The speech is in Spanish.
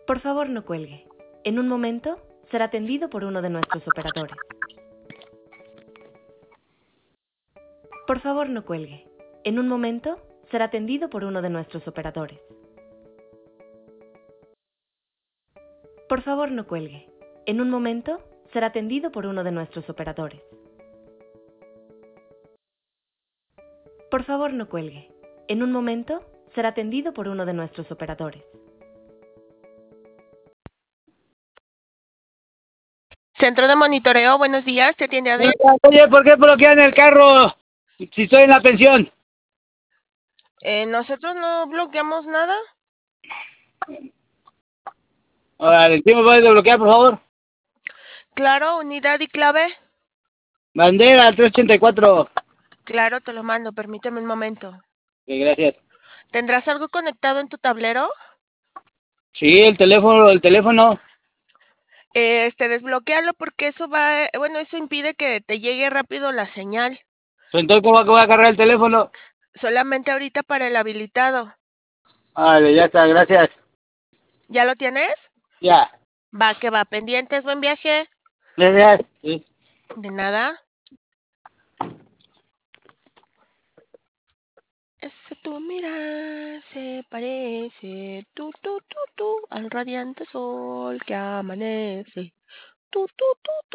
Por favor, no cuelgue. En un momento será atendido por uno de nuestros operadores. Por favor, no cuelgue. En un momento será atendido por uno de nuestros operadores. Por favor, no cuelgue. En un momento será atendido por uno de nuestros operadores. Por favor, no cuelgue. En un momento será atendido por uno de nuestros operadores. Centro de monitoreo, buenos días, ¿te atiende Adrián? Oye, ¿por qué bloquean el carro si estoy en la pensión? Nosotros no bloqueamos nada. Órale, ¿sí me puedes desbloquear, por favor? Claro, unidad y clave. Bandera 384. Claro, te lo mando, permíteme un momento. Ok, gracias. ¿Tendrás algo conectado en tu tablero? Sí, el teléfono. Desbloquealo porque eso eso impide que te llegue rápido la señal. Entonces, ¿cómo voy a cargar el teléfono? Solamente ahorita para el habilitado. Vale, ya está, gracias. ¿Ya lo tienes? Ya. Va, que va, pendientes, buen viaje. Gracias. Sí. De nada. Ese tu mirar se parece al radiante sol que amanece.